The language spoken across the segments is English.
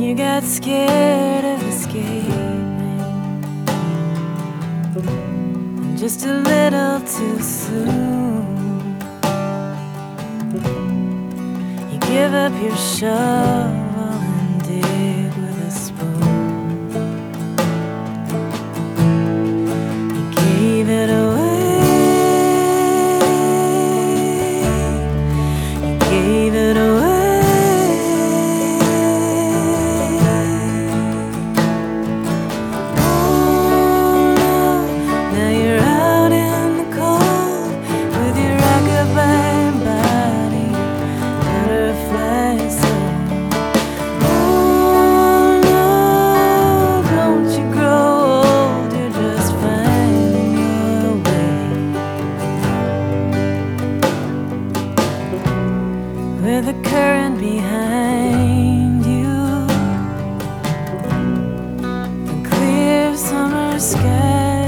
you got scared of escaping just a little too soon. You give up your shovel and dig with a spoon. You gave it away. You gave it away. With the current behind you, the clear summer sky,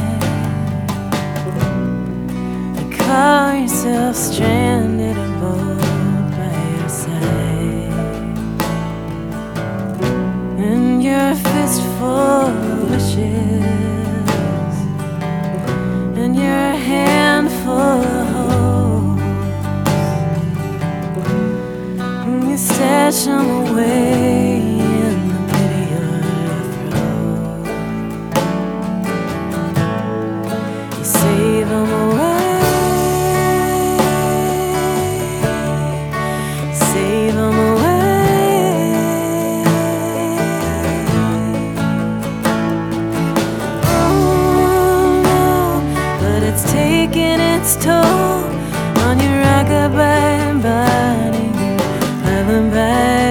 you call yourself stranded aboard by your side, and you're a fistful of wishes, and you're a handful of hope. You stash them away in the pit of your throat. You save them away. You save them away. Oh no, but it's taking its toll on your rockabye body. Back